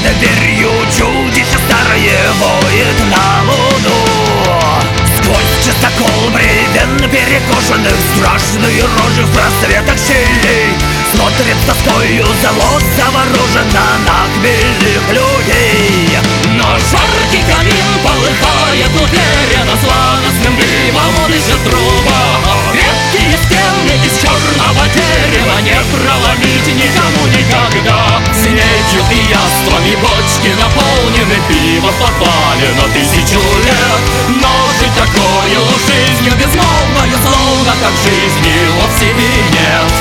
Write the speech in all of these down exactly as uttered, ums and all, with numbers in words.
дверью чудище старое воет на луну. Сквозь частокол бревен перекошенных страшные рожи в просветах щелей смотрит с тоскою зло завороженно на хмельных людей. Но жаркий камин полыхает уверенно, сладостным дымом дышит труба. Крепкие стены из черного дерева не проломить никому никогда. Снедью и яствами бочки наполнены, пиво в подвале на тысячу лет. Но жить такою жизнью безмолвною, словно как жизни вовсе и нет.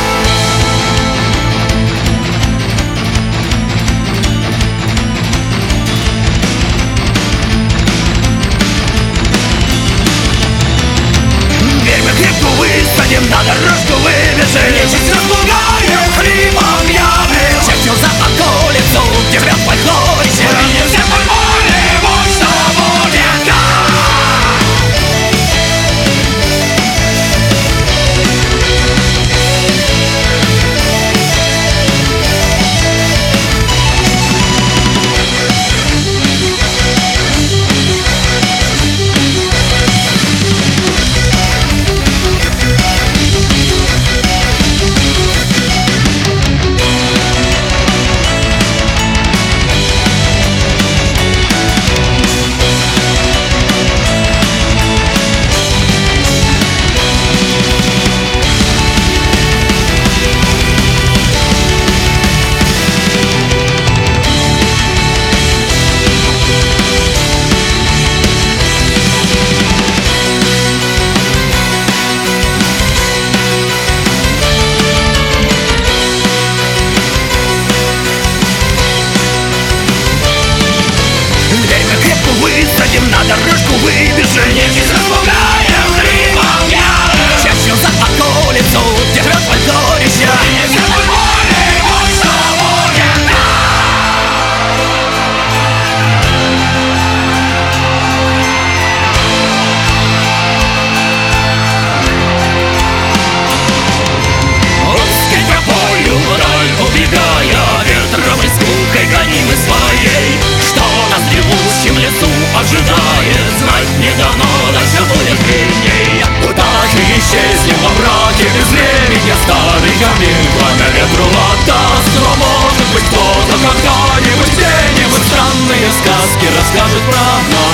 Высадим, на дорожку выбежим, нечисть распугаем, хрипом явным. Чертил за околицу, где прям фольклорище. Увидимся в фольклоре, вот что будет, да! На дорожку выбежим, нечисть распугаем, хрипом явным. Чащу за околицу, где живет фольклорище. Увидимся в фольклоре, вот что будет, да! Узкой тропою вдаль убегая, ветром и скукой гонимы своей. Что нас в ревущем лесу ожидает, знать не дано, дальше будет длинней. Куда же исчезнем во мраке без времени, старый камин пламя ветру отдаст. Но может быть кто-то когда-нибудь где-нибудь странные сказки расскажет про нас.